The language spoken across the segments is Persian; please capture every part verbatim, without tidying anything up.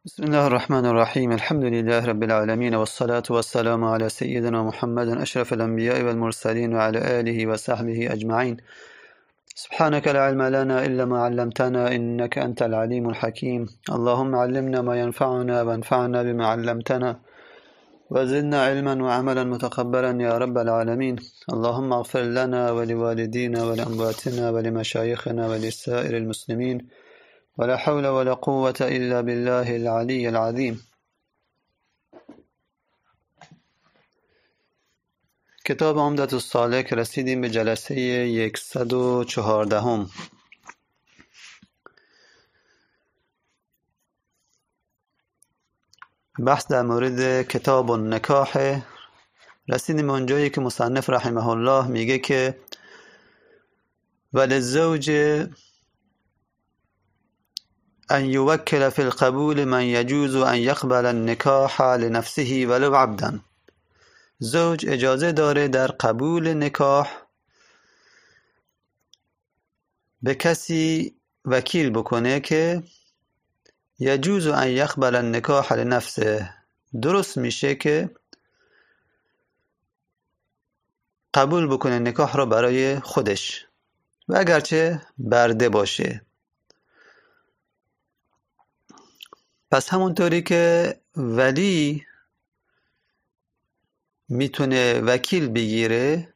بسم الله الرحمن الرحيم الحمد لله رب العالمين والصلاة والسلام على سيدنا محمد أشرف الأنبياء والمرسلين وعلى آله وصحبه أجمعين. سبحانك لا علم لنا إلا ما علمتنا إنك أنت العليم الحكيم. اللهم علمنا ما ينفعنا وانفعنا بما علمتنا وزدنا علما وعملا متقبلا يا رب العالمين. اللهم اغفر لنا ولوالدينا ولأمواتنا ولمشايخنا ولسائر المسلمين ولا حول ولا قوة إلا بالله العلي العظيم. کتاب عمدة السالک، رسیدیم به جلسه صد و چهاردهم. بحث در مورد کتاب النکاح. رسیدیم به اونجایی که مصنف رحمه الله میگه که وللزوج ان یوکل فی القبول من یجوز ان یقبل النکاح لنفسه ولو عبدا. زوج اجازه داره در قبول نکاح به کسی وکیل بکنه که یجوز ان یقبل النکاح لنفسه، درست میشه که قبول بکنه نکاح را برای خودش و اگرچه برده باشه. پس همونطوری که ولی میتونه وکیل بگیره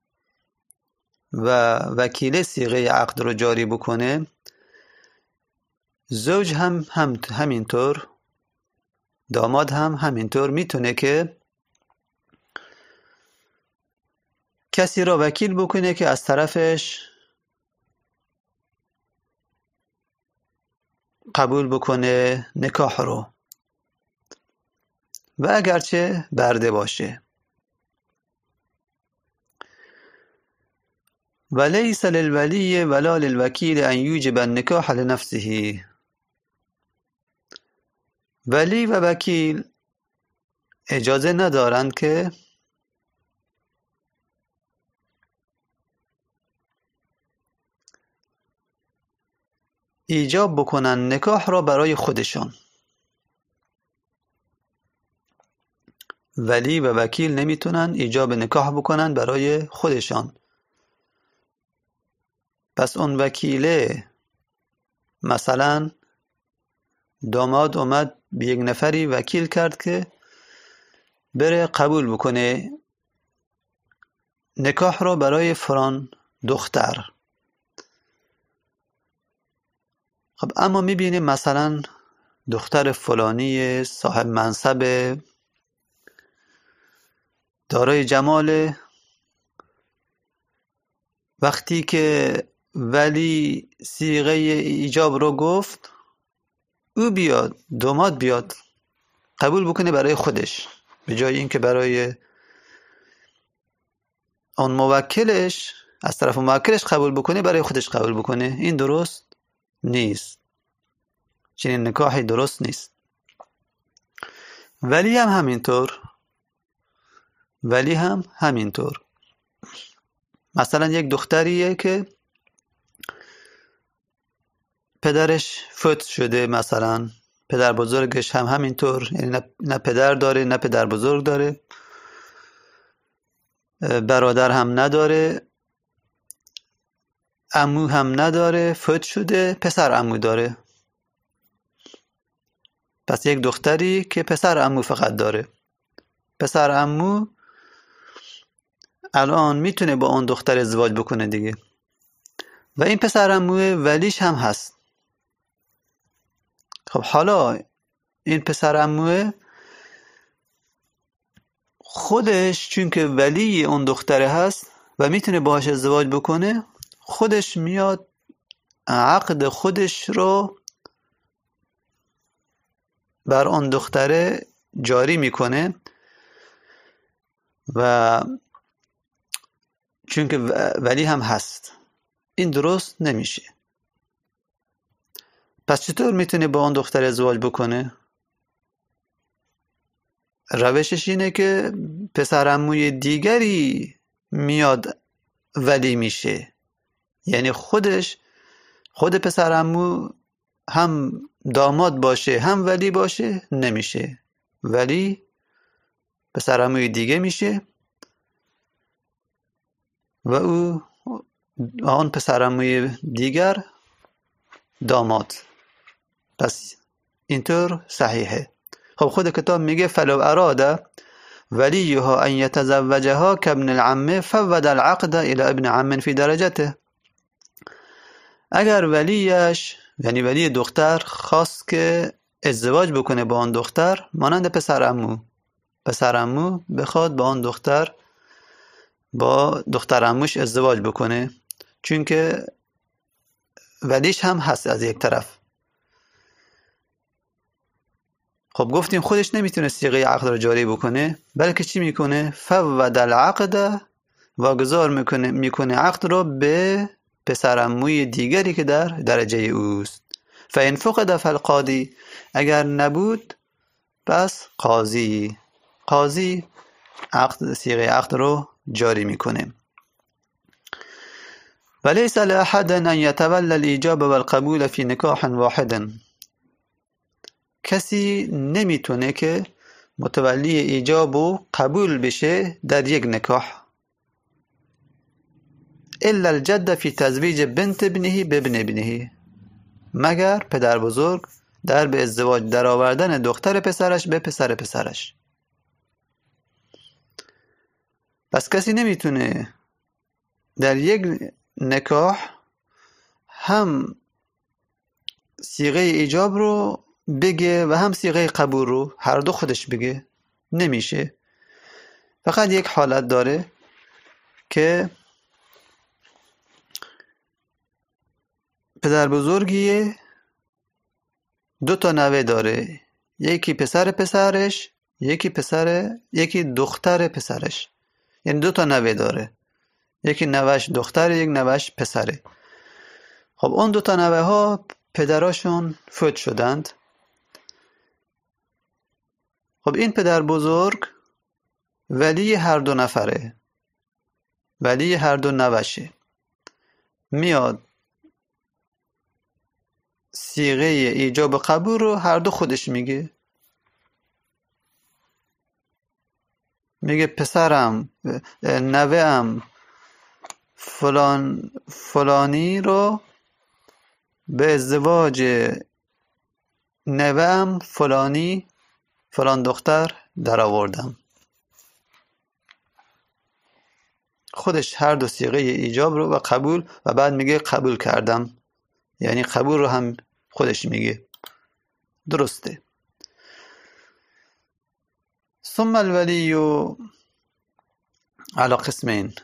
و وکیل صیغه عقد رو جاری بکنه، زوج هم, هم همینطور، داماد هم همینطور میتونه که کسی را وکیل بکنه که از طرفش قبول بکنه نکاح رو و اگرچه برده باشه. ولیس للولی ولا للوکیل ان یوجب النکاح لنفسه. ولی و وکیل اجازه ندارند که ایجاب بکنن نکاح را برای خودشان. ولی و وکیل نمیتونن ایجاب نکاح بکنن برای خودشان. پس اون وکیله، مثلا داماد اومد به یک نفری وکیل کرد که بره قبول بکنه نکاح را برای فلان دختر. خب اما میبینیم مثلا دختر فلانی صاحب منصب، دارای جمال، وقتی که ولی صیغه ایجاب رو گفت، او بیاد، داماد بیاد قبول بکنه برای خودش به جای اینکه برای اون موکلش، از طرف موکلش قبول بکنه، برای خودش قبول بکنه. این درست نیست، چنین نکاحی درست نیست. ولی هم همینطور ولی هم همینطور مثلا یک دختریه که پدرش فوت شده، مثلا پدر بزرگش هم همینطور، یعنی نه, نه پدر داره نه پدر بزرگ داره، برادر هم نداره، عمو هم نداره، فوت شده، پسر عمو داره. پس یک دختری که پسر عمو فقط داره، پسر عمو الان میتونه با اون دختر ازدواج بکنه دیگه، و این پسر عمو ولیش هم هست. خب حالا این پسر عمو خودش چون که ولی اون دختره هست و میتونه باهاش ازدواج بکنه، خودش میاد عقد خودش رو بر اون دختره جاری میکنه و چون که ولی هم هست، این درست نمیشه. پس چطور میتونه با اون دختر ازدواج بکنه؟ روشش اینه که پسر عموی دیگری میاد ولی میشه، یعنی خودش خود پسر عمو هم داماد باشه هم ولی باشه نمیشه، ولی پسرعموی دیگه میشه و او آن پسرعموی دیگر داماد. پس اینطور صحیحه. خب خود کتاب میگه فلو اراده ولیها ان یتزوجها کابن العم فود العقد الى ابن عم فی درجته. اگر ولیش یعنی ولی دختر خواست که ازدواج بکنه با آن دختر، مانند پسرعمو پسرعمو بخواد با آن دختر با دختر عموش ازدواج بکنه، چون که ولیش هم هست از یک طرف. خب گفتیم خودش نمیتونه صیغه عقد رو جاری بکنه، بلکه چی میکنه؟ فود العقد، واگذار میکنه میکنه عقد رو به پسرعموی دیگری که در درجه اوست. فان فقد فالقاضی، اگر نبود پس قاضی قاضی عقد صیغه عقد رو جاری میکنه. وليس لأحد أن يتولى الإيجاب والقبول في نکاح واحد. کسی نمیتونه که متولی ایجاب و قبول بشه در یک نکاح. الا الجد فی تزویج بنت ابنه بابن ابنه، مگر پدر بزرگ در به ازدواج در آوردن دختر پسرش به پسر پسرش. پس کسی نمیتونه در یک نکاح هم صیغه ایجاب رو بگه و هم صیغه قبول رو هر دو خودش بگه، نمیشه. فقط یک حالت داره که پدر بزرگی دو تا نوه داره، یکی پسر پسرش یکی پسر یکی دختر پسرش، یعنی دو تا نوه داره، یکی نوهش دختره یک نوهش پسره. خب اون دو تا نوه ها پدراشون فوت شدند. خب این پدر بزرگ ولی هر دو نفره، ولی هر دو نوشه، میاد صیغه ایجاب قبول رو هر دو خودش میگه. میگه پسرم نوه‌ام فلان فلانی رو به ازدواج نوه‌ام فلانی فلان دختر در آوردم. خودش هر دو صیغه ایجاب رو و قبول و بعد میگه قبول کردم، یعنی قبول رو هم خودش میگه. درسته. ثم الولی على قسمین،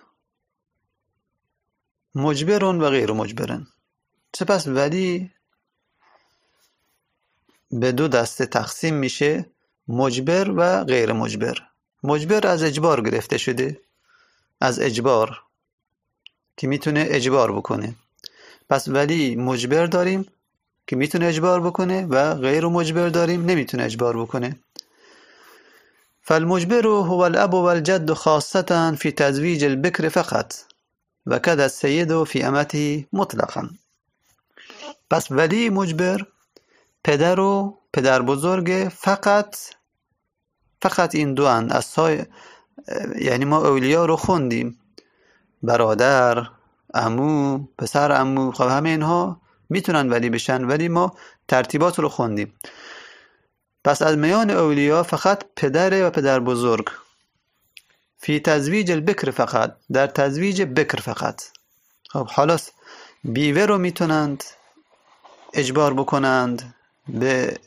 مجبر و غیر مجبر. سپس ولی به دو دسته تقسیم میشه، مجبر و غیر مجبر. مجبر از اجبار گرفته شده، از اجبار که میتونه اجبار بکنه. پس ولی مجبر داریم که میتونه اجبار بکنه و غیر مجبر داریم نمیتونه اجبار بکنه. فالمجبر هو الاب والجد خاصة في تزويج البكر فقط وكذا السيد في امته مطلقا. پس ولی مجبر پدر و پدر بزرگ فقط فقط این دو هن. از سای... یعنی ما اولیا رو خوندیم، برادر، عمو، پسر عمو، خب همه اینها میتونن ولی بشن، ولی ما ترتیبات رو خوندیم. پس از میان اولیا فقط پدر و پدر بزرگ. فی تزویج البکر فقط، در تزویج بکر فقط. خب حالا بیوه رو میتونند اجبار بکنند به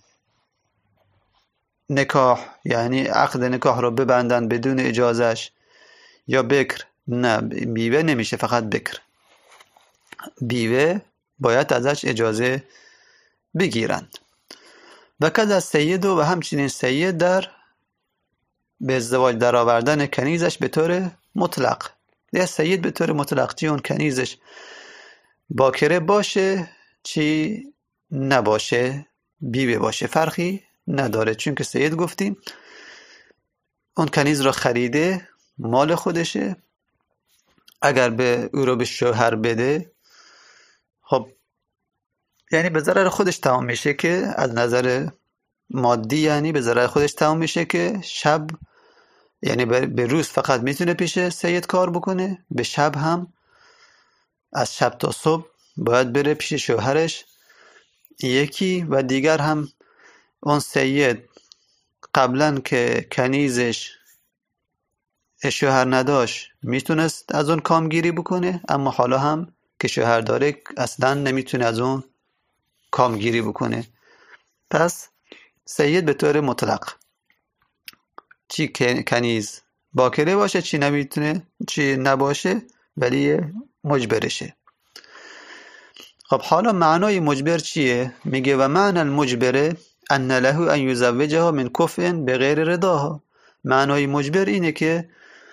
نکاح، یعنی عقد نکاح رو ببندند بدون اجازهش، یا بکر نه، بیوه نمیشه، فقط بکر. بیوه باید ازش اجازه بگیرند. و کذا سید و همچنین سید در به ازدواج در آوردن کنیزش به طور مطلق. یا سید به طور مطلق، چی اون کنیزش باکره باشه چی نباشه، بیوه باشه، فرقی نداره، چون که سید گفتیم اون کنیز را خریده، مال خودشه. اگر به او رو به شوهر بده، خب یعنی به ضرر خودش تمام میشه که از نظر مادی، یعنی به ضرر خودش تمام میشه که شب، یعنی به روز فقط میتونه پیش سید کار بکنه، به شب هم از شب تا صبح باید بره پیش شوهرش یکی، و دیگر هم اون سید قبلا که کنیزش شوهر نداشت میتونست از اون کامگیری بکنه، اما حالا هم که شوهر داره اصلا نمیتونه از اون کامگیری بکنه. پس سید به طور مطلق چی کنیز باکره باشه چی نمیتونه چی نباشه ولی مجبرشه. خب حالا معنای مجبر چیه؟ میگه و معنی المجبره ان له ان یزوجها من کفء بغیر رضاها. معنای مجبر اینه که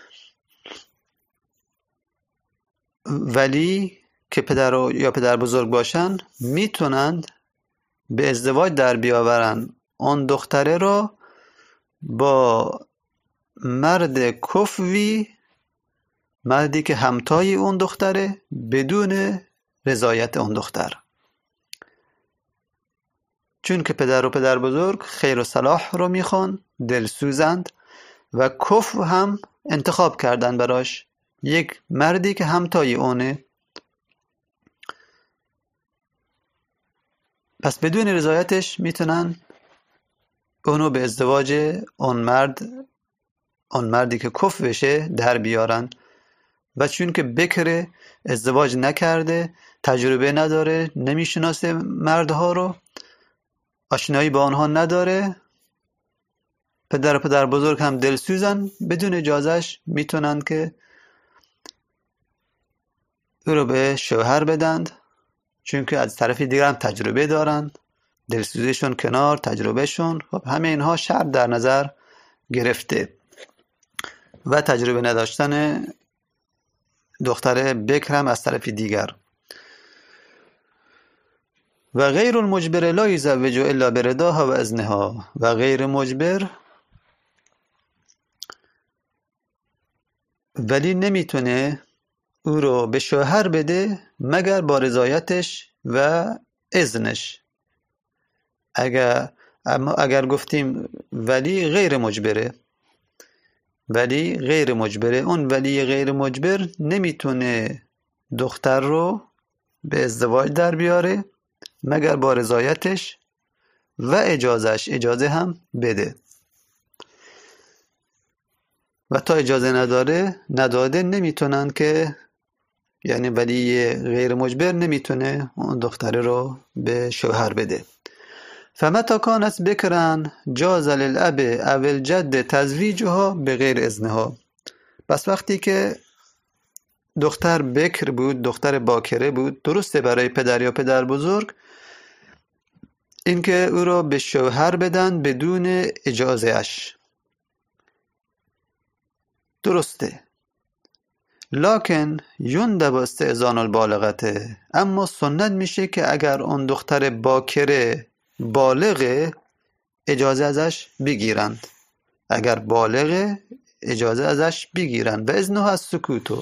ولی که پدر و یا پدر بزرگ باشن میتونند به ازدواج در بیاورن اون دختره رو با مرد کفوی، مردی که همتای اون دختره، بدون رضایت اون دختر. چون که پدر و پدر بزرگ خیر و صلاح رو میخوان، دلسوزند و کفو هم انتخاب کردن براش یک مردی که همتای اونه. پس بدون رضایتش میتونن اونو به ازدواج اون مرد اون مردی که کف بشه در بیارن. و چون که بکره، ازدواج نکرده، تجربه نداره، نمیشناسه مردها رو، آشنایی با آنها نداره، پدر و پدر بزرگ هم دلسوزن، بدون اجازهش میتونن که او رو به شوهر بدند. چون که از طرف دیگر هم تجربه دارن، دلسوزیشون کنار، تجربهشون، خب همه اینها شرط در نظر گرفته و تجربه نداشتن دختر بکر هم از طرف دیگر. و غیر المجبر لا یزوج الا برضاها و اذنها. و غیر مجبر ولی نمیتونه او رو به شوهر بده مگر با رضایتش و اذنش. اگر اما اگر گفتیم ولی غیر مجبره، ولی غیر مجبره، اون ولی غیر مجبر نمیتونه دختر رو به ازدواج در بیاره مگر با رضایتش و اجازهش، اجازه هم بده. و تا اجازه نداره نداده نمیتونن که، یعنی ولی غیر مجبر نمیتونه اون دختره رو به شوهر بده. فمتى كانت بكرا جاز للأب او الجد تزویجها بغیر اذنها. پس وقتی که دختر بکر بود، دختر باکره بود، درسته برای پدر یا پدر بزرگ اینکه او رو به شوهر بدن بدون اجازه اش، درسته. لکن یندب استئذان البالغته، اما سنت میشه که اگر اون دختر باکره بالغه اجازه ازش بگیرند، اگر بالغه اجازه ازش بگیرند. و اذنه از سکوتو،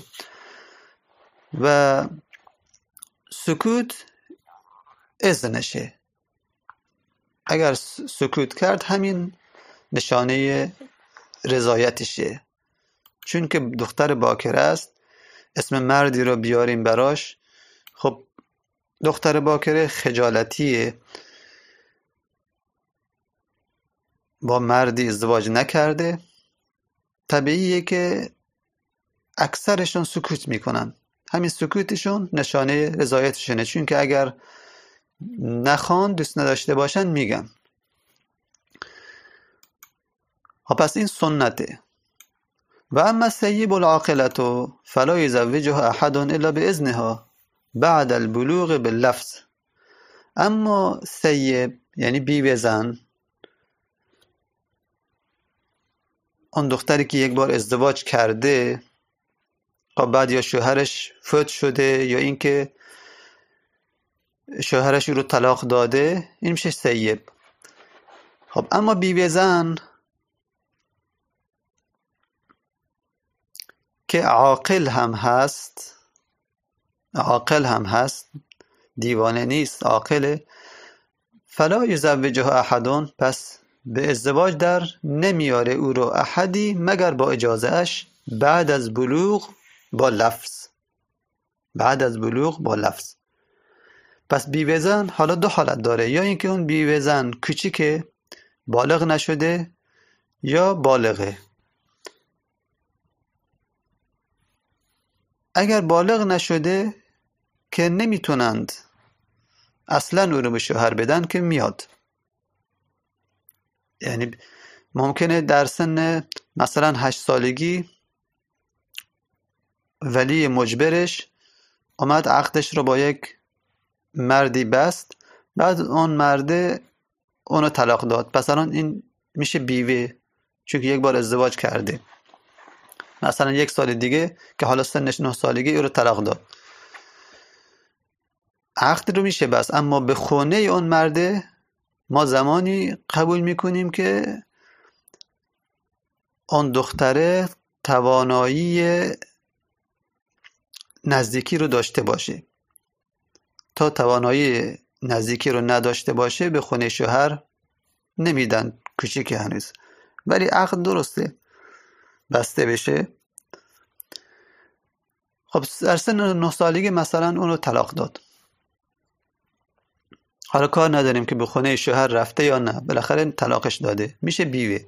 و سکوت اذنشه. اگر سکوت کرد همین نشانه رضایتشه. چون که دختر باکره است، اسم مردی رو بیاریم براش، خب دختر باکره خجالتیه، با مردی ازدواج نکرده، طبیعیه که اکثرشون سکوت میکنن. همین سکوتشون نشانه رضایتشونه، چون که اگر نخوان، دوست نداشته باشن، میگن. پس این سنته. و اما السیب العاقلة فلا یزوجها احد الا باذنها بعد البلوغ باللفظ. اما سیب یعنی بیوه زن، اون دختری که یک بار ازدواج کرده، خب بعد یا شوهرش فوت شده یا اینکه شوهرش رو طلاق داده، این میشه سیب. خب اما بیوه زن که عاقل هم هست، عاقل هم هست دیوانه نیست، عاقله. فلا یزوجها احدون، پس به ازدواج در نمیاره او رو احدی مگر با اجازه اش، بعد از بلوغ با لفظ، بعد از بلوغ با لفظ. پس بیوه زن حالا دو حالت داره، یا اینکه اون بیوه زن کوچیکه، بالغ نشده، یا بالغه. اگر بالغ نشده که نمیتونند اصلا او رو به شوهر بدن که میاد، یعنی ممکنه در سن مثلا هشت سالگی ولی مجبرش اومد عقدش رو با یک مردی بست، بعد اون مرده اونو طلاق داد، پس الان این میشه بیوه چون که یک بار ازدواج کرده. مثلا یک سال دیگه که حالا سنش نه سالگی او رو طلاق داد، عقد رو میشه بس، اما به خونه اون مرده ما زمانی قبول میکنیم که اون دختره توانایی نزدیکی رو داشته باشه. تا توانایی نزدیکی رو نداشته باشه به خونه شوهر نمیدن، کوچیکه هنوز، ولی عقد درسته بسته بشه. خب در سن نه سالگی مثلا اون رو طلاق داد، حالا کار نداریم که به خونه شوهر رفته یا نه، بالاخره طلاقش داده، میشه بیوه.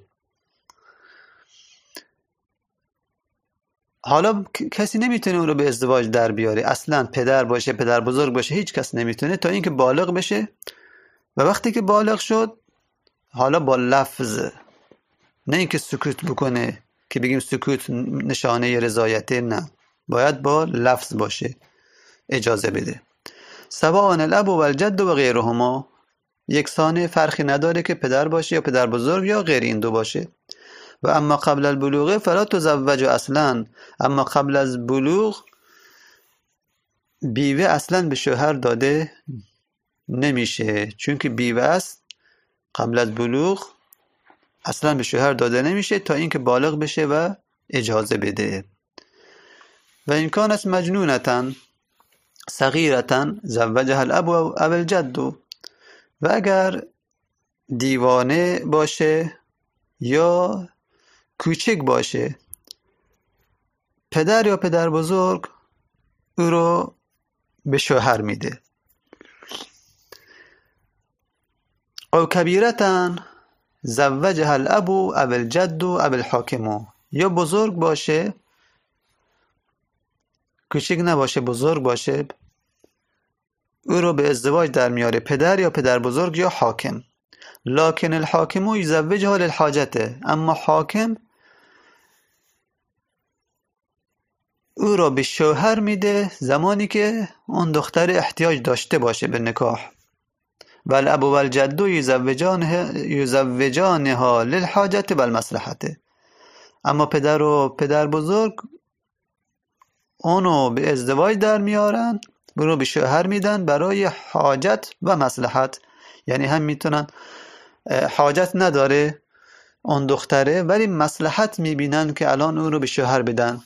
حالا کسی نمیتونه اون رو به ازدواج در بیاره، اصلا پدر باشه، پدر بزرگ باشه، هیچ کس نمیتونه تا اینکه بالغ بشه. و وقتی که بالغ شد حالا با لفظ، نه اینکه سکوت بکنه که بگیم سکوت نشانه رضایته، نه، باید با لفظ باشه، اجازه بده. سواء الاب و الجد و غیرهما، یکسانه، فرقی نداره که پدر باشه یا پدر بزرگ یا غیر این دو باشه. و اما قبل البلوغ فلا تزوج اصلا، اما قبل از بلوغ بیوه اصلا به شوهر داده نمیشه، چون که بیوه است قبل از بلوغ اصلا به شوهر داده نمیشه تا اینکه بالغ بشه و اجازه بده. و این کانت مجنونتن صغیرتن زوجها الاب و الجد، و اگر دیوانه باشه یا کوچک باشه، پدر یا پدر بزرگ او رو به شوهر میده. او کبیرتن زوجها الاب او الجد او الحاکم، یا بزرگ باشه، کوچک نباشه، بزرگ باشه، او رو به ازدواج در میاره پدر یا پدر بزرگ یا حاکم. لکن الحاکم یزوجها للحاجته، اما حاکم او را به شوهر میده زمانی که اون دختر احتیاج داشته باشه به نکاح. و الاب و الجد یزوجانها للحاجت و المصلحت، اما پدر و پدر بزرگ اونو به ازدواج در میارن، اونو به شوهر میدن برای حاجت و مصلحت، یعنی هم میتونن حاجت نداره اون دختره ولی مصلحت میبینن که الان اون رو به شوهر بدن.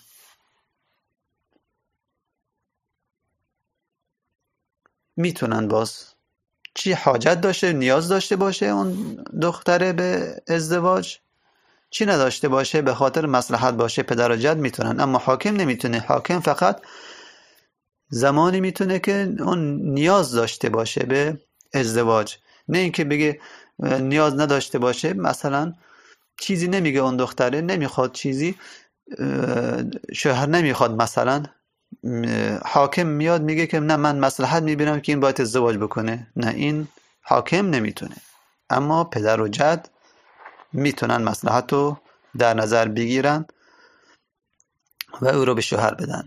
میتونن باز چی حاجت داشته، نیاز داشته باشه اون دختره به ازدواج، چی نداشته باشه، به خاطر مصلحت باشه، پدر و جد میتونن، اما حاکم نمیتونه. حاکم فقط زمانی میتونه که اون نیاز داشته باشه به ازدواج، نه اینکه بگه نیاز نداشته باشه، مثلا چیزی نمیگه اون دختره، نمیخواد چیزی، شوهر نمیخواد، مثلا حاکم میاد میگه که نه من مصلحت میبینم که این باید ازدواج بکنه، نه، این حاکم نمیتونه، اما پدر و جد میتونن مصلحت رو در نظر بگیرن و او رو به شوهر بدن.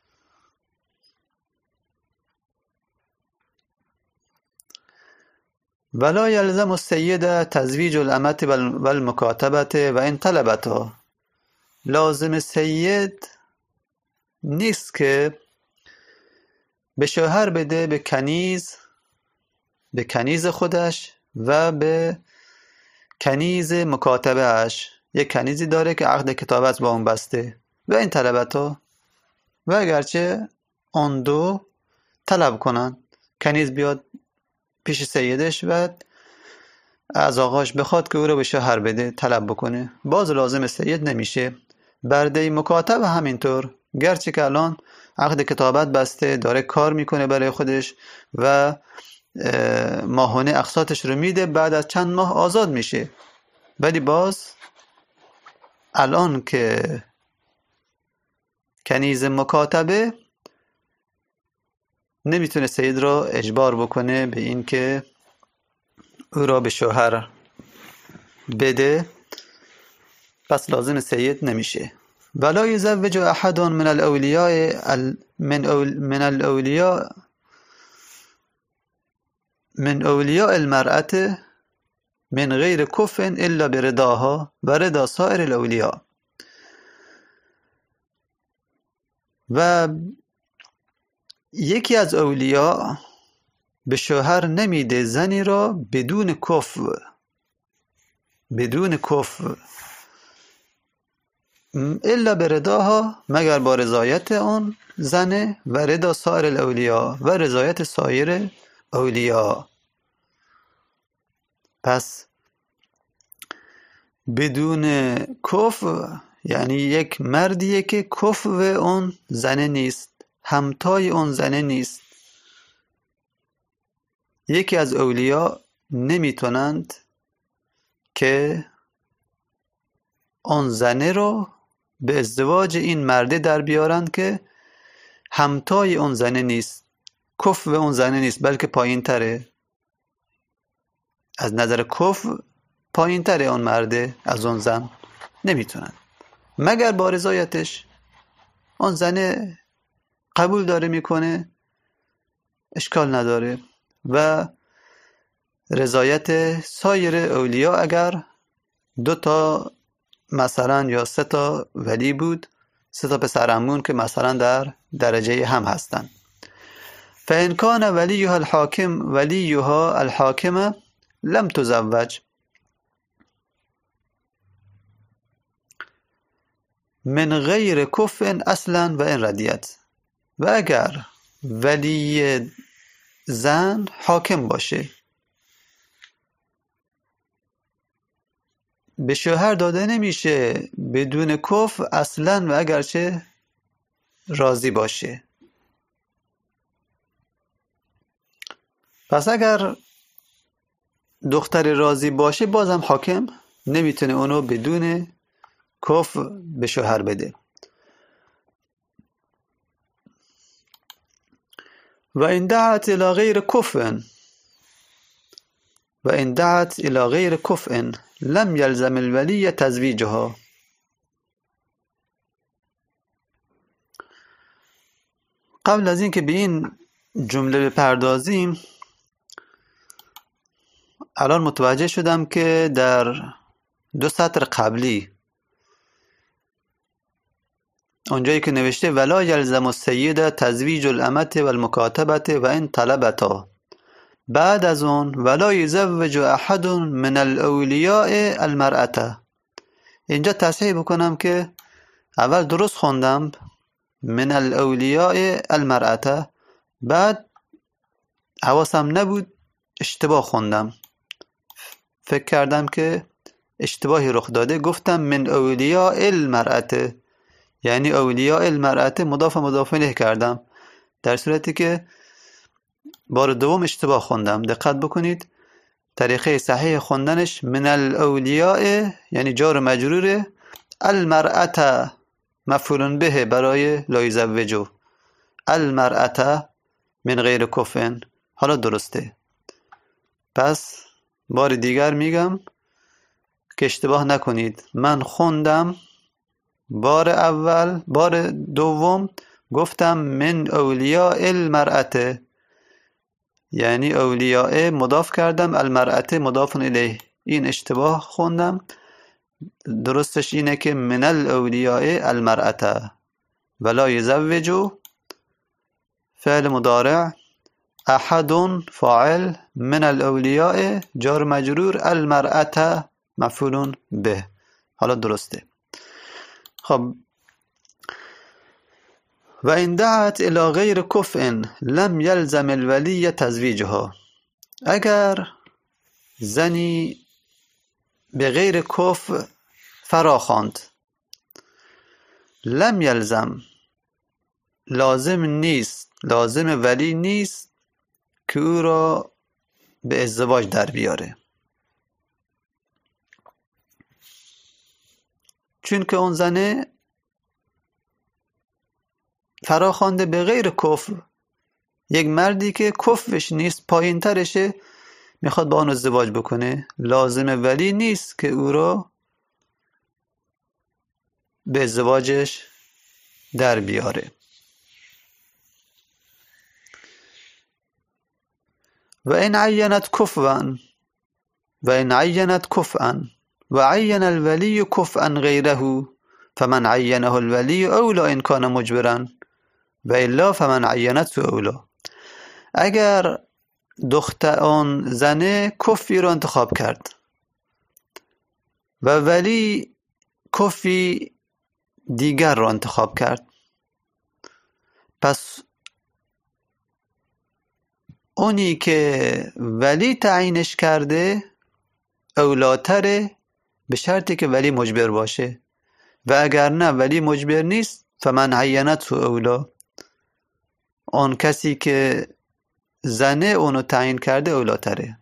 ولا یلزم السید تزویج الامة و المکاتبه و ان طلبتها، لازم سید نیست که به شوهر بده به کنیز، به کنیز خودش و به کنیز مکاتبه اش، یک کنیزی داره که عقد کتابت با اون بسته، و این طلبتها، و اگرچه اون دو طلب کنن، کنیز بیاد پیش سیدش و از آقاش بخواد که او رو به شوهر بده، طلب بکنه، باز لازم سید نمیشه. برده مکاتب همینطور، گرچه که الان عقد کتابت بسته، داره کار میکنه برای خودش و ماهانه اقساطش رو میده، بعد از چند ماه آزاد میشه، ولی باز الان که کنیز مکاتبه نمیتونه سید را اجبار بکنه به این که او را به شوهر بده، پس لازم سید نمیشه. ولا یزوج احد من الاولیاء من اول من الاولیاء من اولیاء المرأة من غیر کف الا برضاها و رضا سایر الاولیاء. و یکی از اولیاء به شوهر نمیده زنی را بدون کف، بدون کف الا برضاها، مگر با رضایت آن زنه و رضا سایر الاولیاء و رضایت سایر اولیاء. پس بدون کف یعنی یک مردیه که کف اون زنه نیست، همتای اون زنه نیست. یکی از اولیاء نمیتونند که اون زنه رو به ازدواج این مرده در بیارند که همتای اون زنه نیست، کف اون زنه نیست، بلکه پایین تره، از نظر کف پایین تره اون مرده از اون زن. نمیتونن مگر با رضایتش. اون زنه قبول داره میکنه اشکال نداره، و رضایت سایر اولیاء، اگر دو تا مثلا یا سه تا ولی بود، سه تا پسرعمون که مثلا در درجه هم هستن، فإن كان وليها الحاكم وليها الحاكم لم تزوج من غیر کف اصلا و ان ردیت. و اگر ولی زن حاکم باشه، به شوهر داده نمیشه بدون کف اصلا و اگرچه راضی باشه. پس اگر دختر راضی باشه بازم حاکم نمیتونه اونو بدون کف به شوهر بده. و این دعت الى غیر کفن و این دعت الى غیر کفن لم یلزم الولی تزویجها. قبل از این که به این جمله بپردازیم، الان متوجه شدم که در دو سطر قبلی اونجایی که نوشته ولا یلزم السید تزویج الامة و المکاتبة و ان طلبتا، بعد از اون ولا یزوج احد من الاولیاء المرأة، اینجا تصحیح بکنم که اول درست خوندم من الاولیاء المرأة، بعد حواسم نبود اشتباه خوندم، فکر کردم که اشتباهی رخ داده، گفتم من اولیاء المرأة، یعنی اولیاء المرأة مضاف مضاف الیه کردم، در صورتی که بار دوم اشتباه خوندم. دقت بکنید طریقه صحیح خوندنش من الاولیاء یعنی جار مجرور، المرأة مفعول به برای لا یزوجو، المرأة من غیر کفن. حالا درسته. پس بار دیگر میگم که اشتباه نکنید، من خوندم بار اول بار دوم گفتم من اولیاء المرأة، یعنی اولیاء مضاف کردم، المرأة مضاف الیه، این اشتباه خوندم. درستش اینه که من الاولیاء المرأة ولا یزوجو فعل مضارع، احد فاعل، من الاولیاء جار مجرور، المرأة مفعول به. حالا درسته. خب و این دعت الى غیر کفء لم یلزم الولی تزویجها. اگر زنی به غیر کفء فراخواند، لم یلزم، لازم نیست، لازم ولی نیست که او را به ازدواج در بیاره، چون که اون زنه فراخوانده به غیر کفر، یک مردی که کفرش نیست، پایین ترشه، میخواد با اون ازدواج بکنه، لازم ولی نیست که او را به ازدواجش در بیاره. و این عینت کفوا و این عینت کفوا و عین الولی کفوا غیره فمن عینه الولی اولا ان کان مجبرا و الا فمن عینته اولا. اگر دختر آن زنه کفی را انتخاب کرد و ولی کفی دیگر را انتخاب کرد، پس اونی که ولی تعیینش کرده اولاتره، به شرطی که ولی مجبر باشه، و اگر نه ولی مجبر نیست فمن عینته اولا، آن کسی که زنه اونو تعیین کرده اولاتره.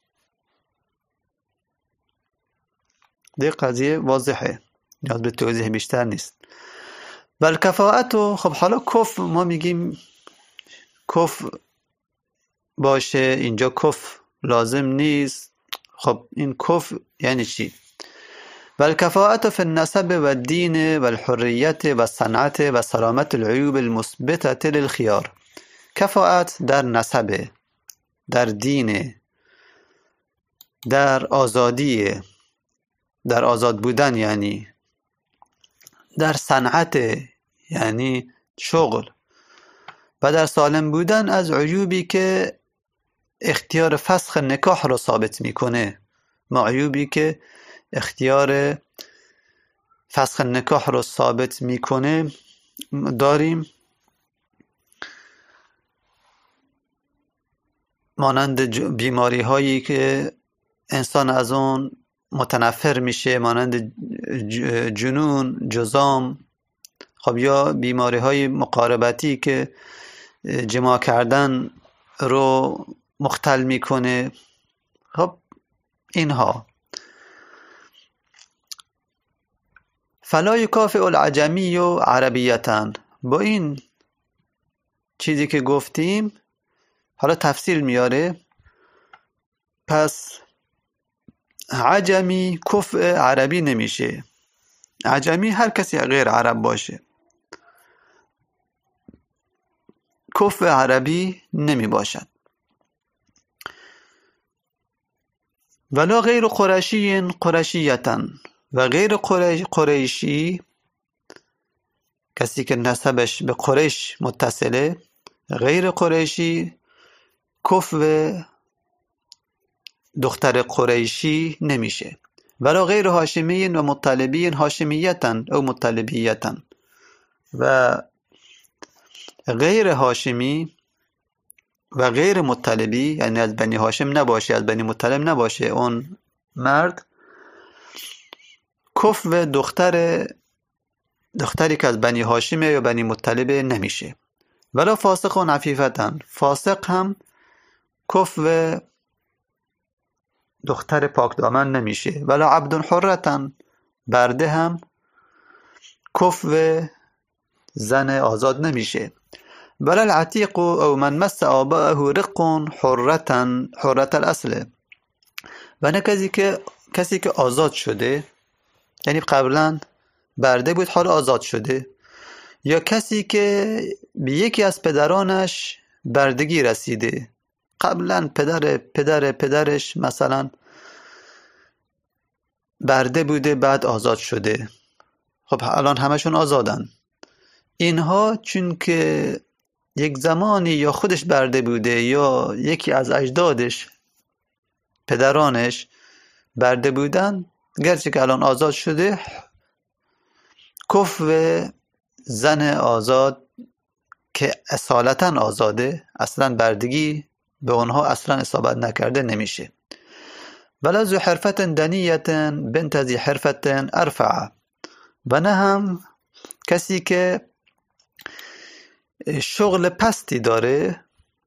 دیگه قضیه واضحه، نیاز به توضیح بیشتر نیست. بل کفاءتو، خب حالا کف ما میگیم کف باشه، اینجا کف لازم نیست. خب این کف یعنی چی؟ بل کفاءت فی النسب و الدین و الحریت و الصنعت و سلامت العیوب المثبته للخیار. کفاءت در نسب، در دین، در آزادی، در آزاد بودن، یعنی در صنعت یعنی شغل، و در سالم بودن از عیوبی که اختیار فسخ نکاح را ثابت میکنه. ما عیوبی که اختیار فسخ نکاح را ثابت میکنه داریم، مانند بیماری هایی که انسان از اون متنفر میشه، مانند جنون، جذام، خب یا بیماری های مقاربتی که جماع کردن رو مختل میکنه. خب اینها فلا یکافئ العجمی و عربیتن. با این چیزی که گفتیم حالا تفصیل میاره. پس عجمی کفء عربی نمیشه. عجمی هر کسی غیر عرب باشه، کفء عربی نمی باشد. ولا غیر قرشی قرشیتن، و غیر قریشی کسی که نسبش به قریش متصله، غیر قریشی کفء دختر قریشی نمیشه. ولا غیر هاشمی و مطلبی هاشمیتن او مطلبیتن، و غیر هاشمی و غیر مطلبی یعنی از بنی هاشم نباشه، از بنی مطلب نباشه، اون مرد کفء دختر دختری که از بنی هاشمه یا بنی مطلبه نمیشه. ولا فاسق و عفیفتن، فاسق هم کفء دختر پاک دامن نمیشه. ولا عبد حرتن، برده هم کفء زن آزاد نمیشه. ولا العتیق او من مس آبائه رق حرتن حرت الاصل، و نه کسی که کسی که آزاد شده، یعنی قبلا برده بود حالا آزاد شده، یا کسی که به یکی از پدرانش بردگی رسیده، قبلا پدر پدر پدرش مثلا برده بوده بعد آزاد شده، خب الان همشون آزادن. اینها چون که یک زمانی یا خودش برده بوده یا یکی از اجدادش پدرانش برده بودن، گرچه که الان آزاد شده، کفء زن آزاد که اصالتا آزاده، اصلا بردگی به اونها اصلا اصابت نکرده نمیشه. ولا ذو حرفت دنیت بنت ذی حرفت ارفع، و نه هم کسی که شغل پستی داره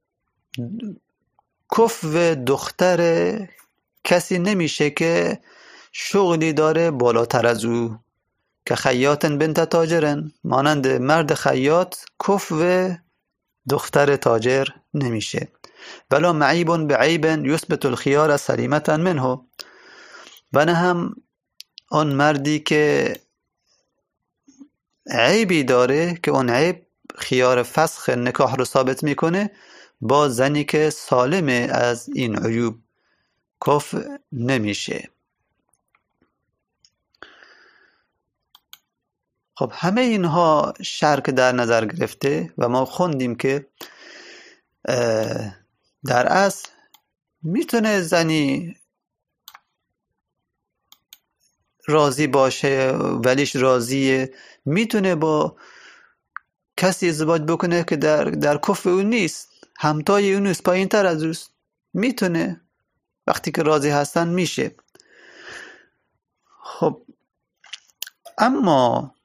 کفو دختر کسی نمیشه که شغلی داره بالاتر از او. که خیاط بنت تاجرن، مانند مرد خیاط کفو دختر تاجر نمیشه. ولا معیب بعیب یثبت الخیار سلیمة منه، و نه هم اون مردی که عیبی داره که اون عیب خیار فسخ نکاح رو ثابت میکنه با زنی که سالم از این عیوب کفو نمیشه. خب همه اینها شرک در نظر گرفته و ما خوندیم که در اصل میتونه زنی راضی باشه، ولیش راضیه، میتونه با کسی ازدواج بکنه که در در کفو اون نیست، همتای اون نیست، پایین تر از اوست، میتونه وقتی که راضی هستن میشه. خب اما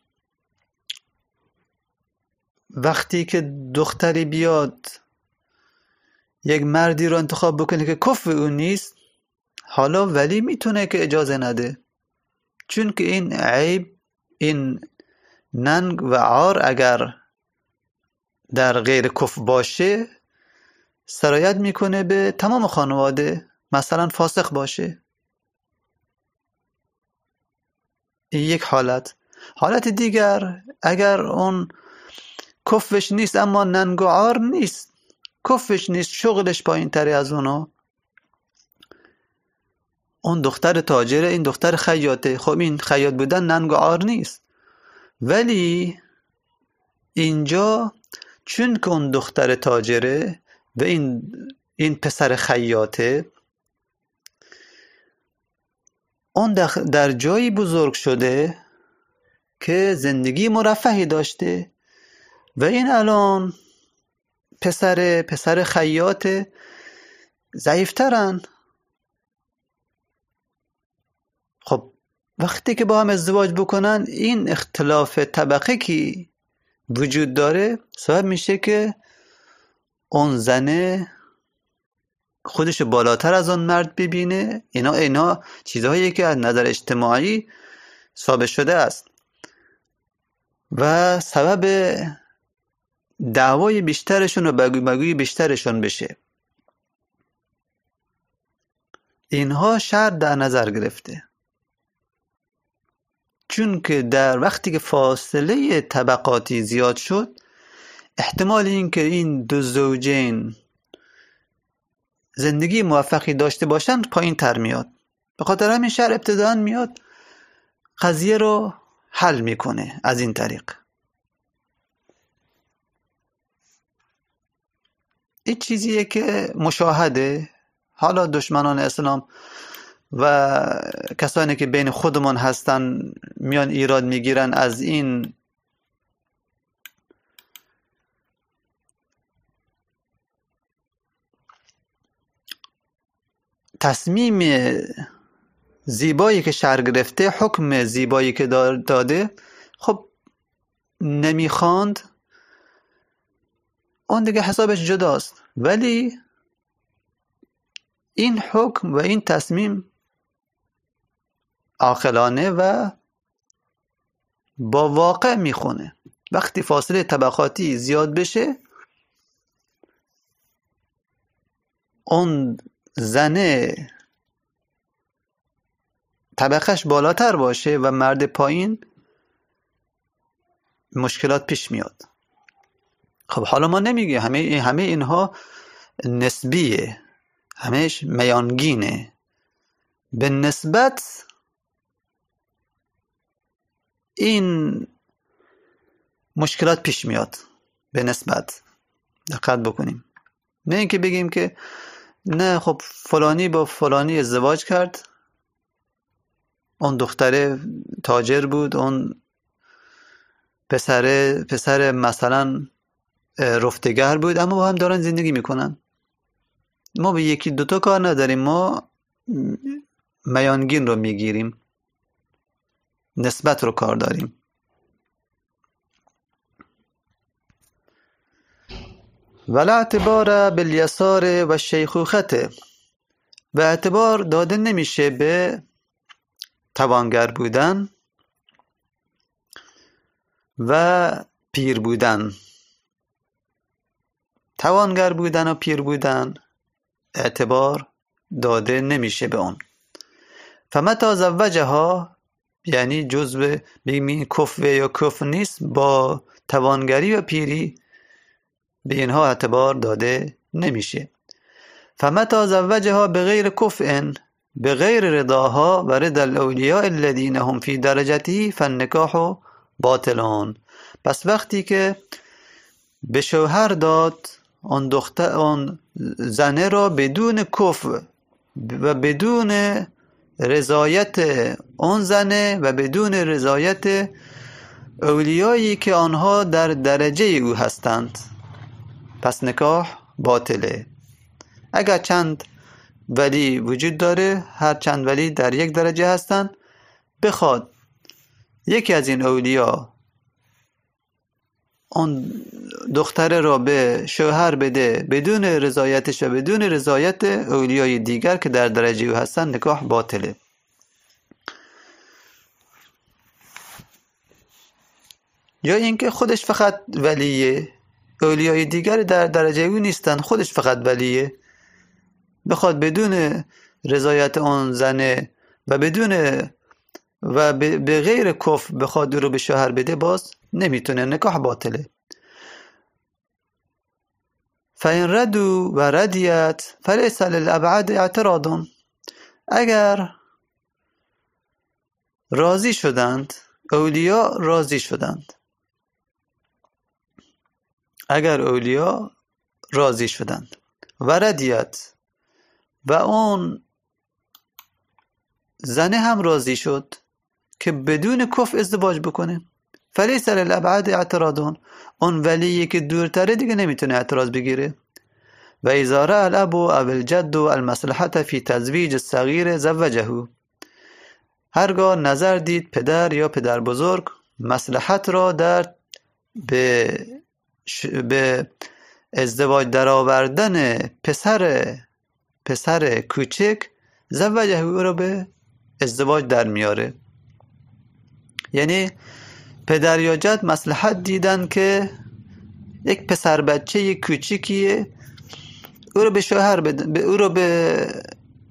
وقتی که دختری بیاد یک مردی رو انتخاب بکنه که کفو اون نیست، حالا ولی میتونه که اجازه نده، چون که این عیب، این ننگ و عار اگر در غیر کفو باشه سرایت میکنه به تمام خانواده، مثلا فاسق باشه. این یک حالت. حالت دیگر اگر اون کفوش نیست اما ننگ و عار نیست، کفوش نیست، شغلش پایین تری از اونو، اون دختر تاجره، این دختر خیاطه. خب این خیاط بودن ننگ و عار نیست، ولی اینجا چون که اون دختر تاجره و این این پسر خیاطه، اون در جایی بزرگ شده که زندگی مرفهی داشته و این الان پسر پسر خیاطه ضعیفترن. خب وقتی که با هم ازدواج بکنن، این اختلاف طبقه که وجود داره سبب میشه که اون زنه خودش بالاتر از اون مرد ببینه. اینا اینا چیزهایی که از نظر اجتماعی ثابت شده است و سبب دعوای بیشترشون و بگوی بگوی بیشترشون بشه. اینها شرط در نظر گرفته، چون که در وقتی که فاصله طبقاتی زیاد شد، احتمال این که این دو زوجین زندگی موفقی داشته باشند پایین تر میاد. به خاطر همین شرع ابتداً میاد قضیه رو حل میکنه از این طریق. این چیزیه که مشاهده. حالا دشمنان اسلام و کسانی که بین خودمون هستن میان ایراد میگیرن از این تصمیم زیبایی که شرع گرفته، حکم زیبایی که داده، خب نمیخواند، اون دیگه حسابش جداست. ولی این حکم و این تصمیم عاقلانه و با واقع میخونه. وقتی فاصله طبقاتی زیاد بشه، اون زنه طبقش بالاتر باشه و مرد پایین، مشکلات پیش میاد. خب حالا ما نمیگه همه همه اینها نسبیه، همهش میانگینه. به نسبت این مشکلات پیش میاد، به نسبت دقت بکنیم. نه اینکه بگیم که نه خب فلانی با فلانی ازدواج کرد، اون دختر تاجر بود، اون پسر پسر مثلا رفتگر بود، اما با هم دارن زندگی میکنن. ما به یکی دوتا کار نداریم، ما میانگین رو میگیریم، نسبت رو کار داریم. ولا اعتبار بالیسار و شیخوخته، و اعتبار داده نمیشه به توانگر بودن و پیر بودن. توانگر بودن و پیر بودن اعتبار داده نمیشه به اون. فمتا زوجها، یعنی جزء بیمی کفو یا کف نیست، با توانگری و پیری به اینها اعتبار داده نمیشه. فمتا زوجها بغیر کفء بغیر رضاها و رضا الاولیاء الذین هم فی درجته فالنکاح باطلون. پس وقتی که به شوهر داد آن دختر آن زنه را بدون کفو و بدون رضایت آن زنه و بدون رضایت اولیایی که آنها در درجه او هستند، پس نکاح باطله. اگر چند ولی وجود داره، هر چند ولی در یک درجه هستند، بخواد یکی از این اولیاء آن دختره را به شوهر بده بدون رضایتش و بدون رضایت اولیای دیگر که در درجه او هستن، نکاح باطله. یا اینکه خودش فقط ولیه، اولیای دیگر در درجه او نیستن، خودش فقط ولیه، بخواد بدون رضایت آن زنه و بدون و به غیر کف بخواد او رو به شوهر بده، باز نمیتونه، نکاح باطله. فین ردو و ردیت فلیس للابعد اعتراض، اگر راضی شدند، اولیاء راضی شدند، اگر اولیاء راضی شدند و ردیت و اون زنه هم راضی شد که بدون کف ازدواج بکنه، فلیس للابعد اعتراض، اون ولیی که دورتره دیگه نمیتونه اعتراض بگیره. و اذا رأى الاب او الجد المصلحة فی تزویج الصغیر زوجه، هرگاه نظر دید پدر یا پدر بزرگ مصلحت را در به, ش... به ازدواج در آوردن پسر پسر کوچک، زوجه او را به ازدواج در میاره. یعنی پدر یا جد مصلحت دیدن که یک پسر بچه کوچیکیه، او رو به شوهر بدن، او رو به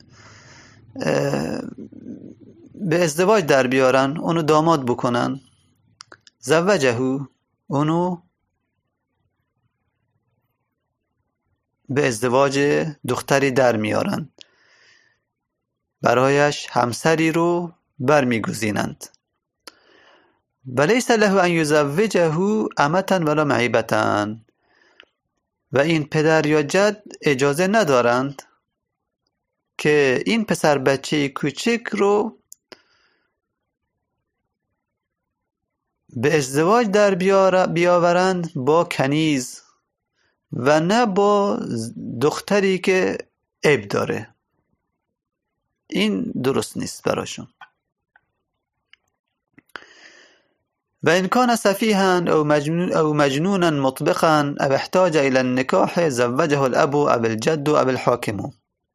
به ازدواج در بیارن، اونو داماد بکنن. زوجهو، اونو به ازدواج دختری در میارن، برایش همسری رو برمیگزینند. ولیس له ان یزوجه امتا ولا معیبتا، و این پدر یا جد اجازه ندارند که این پسر بچه کوچک رو به ازدواج در بیاورند با کنیز و نه با دختری که عیب داره. این درست نیست براشون. و ان کان سفیها او مجنون او مجنونا مطبقا او احتاج الى النکاح زوجه الاب او الجد او الحاکم.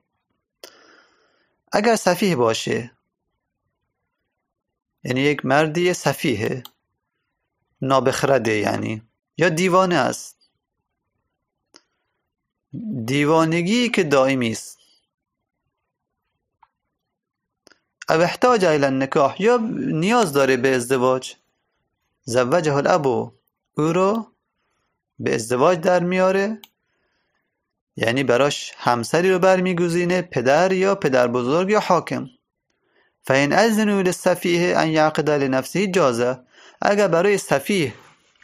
اگر سفیه باشه، یعنی یک مردی سفیه، نابخرده، یعنی یا دیوانه است، دیوانگی که دائمی است، او احتاج الى النکاح، یا نیاز داره به ازدواج، زوجه الاب او رو به ازدواج در میاره، یعنی براش همسری رو برمیگزینه، پدر یا پدر بزرگ یا حاکم. فین اذنوا للسفیه ان یعقد لنفسه جازه، اگر برای سفیه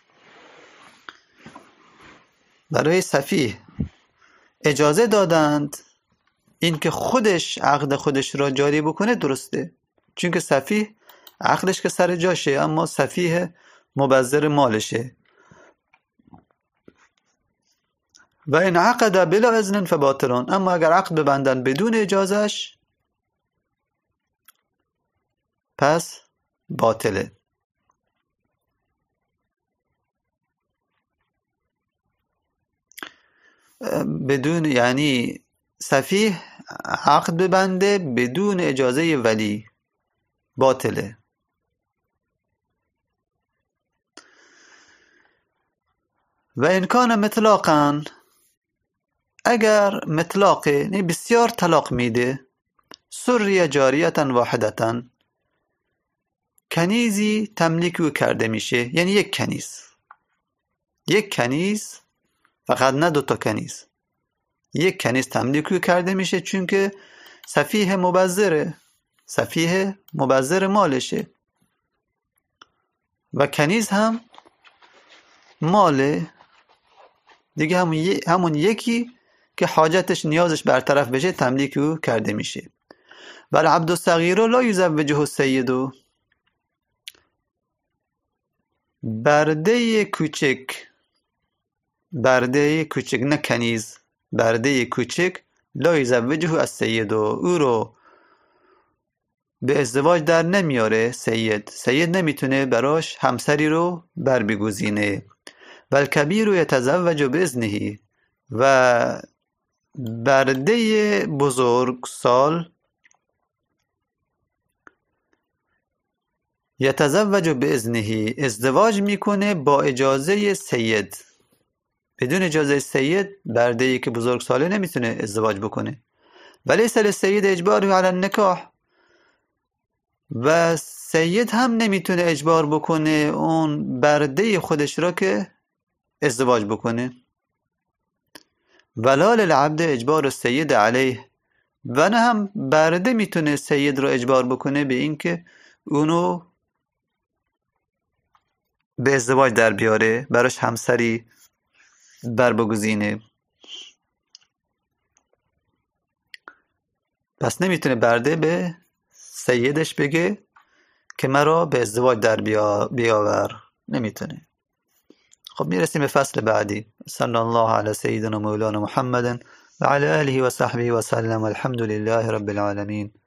برای سفیه اجازه دادند این که خودش عقد خودش را جاری بکنه، درسته، چون که سفیه عقدش که سر جاشه، اما سفیه مبذر مالشه. و این عقد بلا اذن فباطلون، اما اگر عقد ببندن بدون اجازش پس باطله. بدون یعنی سفیه عقد ببنده بدون اجازه ولی باطله. و این کان مطلقاً، اگر مطلقه یعنی بسیار طلاق میده، سری جاریتا واحدتا، کنیزی تملیک او کرده میشه، یعنی یک کنیز، یک کنیز، فقط نه دو تا کنیز، یک کنیز تملیک او کرده میشه، چون که سفیه مبذره، سفیه مبذر مالشه و کنیز هم ماله دیگه، همون, همون یکی که حاجتش نیازش برطرف بشه تملیک او کرده میشه. ولی عبد الصغیر لا یزوجه السید، برده کوچک، برده کوچک نه کنیز، برده کوچک لا یزوجه السید، او رو به ازدواج در نمیاره سید، سید نمیتونه براش همسری رو بر بگزینه. و الکبیر یتزوج باذنه، و برده بزرگ سال یتزوج باذنه، ازدواج میکنه با اجازه سید. بدون اجازه سید برده ای که بزرگ ساله نمیتونه ازدواج بکنه. ولیس للسید اجباره علی النکاح، و سید هم نمیتونه اجبار بکنه اون برده خودش را که ازدواج بکنه. ولا للعبد اجبار السید علیه، و نه هم برده میتونه سید را اجبار بکنه به این که اونو به ازدواج در بیاره، براش همسری بر بگزینه. پس نمیتونه برده به سیدش بگه که مرا به ازدواج در بیا بیاور، نمیتونه. خب میرسیم به فصل بعدی. صلی الله علی سیدنا مولانا محمد و علی آله و صحبه و سلم. الحمد لله رب العالمین.